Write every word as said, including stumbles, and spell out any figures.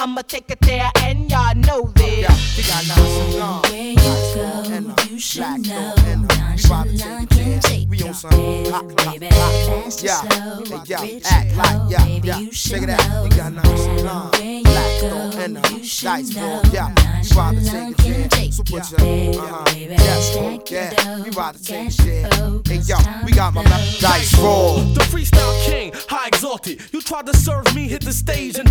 I'ma take it there, and y'all know this. Yeah, we got nine long. Where you go, you should know. Nonchalant can take we your on some head, hot, baby. hot, Fast or yeah, slow, yeah, rich act or like, poor, yeah, baby, yeah. you Check should it out, know. we got nine long. Where you Black go, gold and you the should dice know. roll, yeah. We ride to Nonchalant take can it take there, so your put your, head, uh-huh, baby. yeah, Stack your yeah. dough, We ride to take cash it there. flow, Hey 'cause yo, time we got my blows. dice roll. The freestyle king, high exalted. You tried to serve me, hit the stage and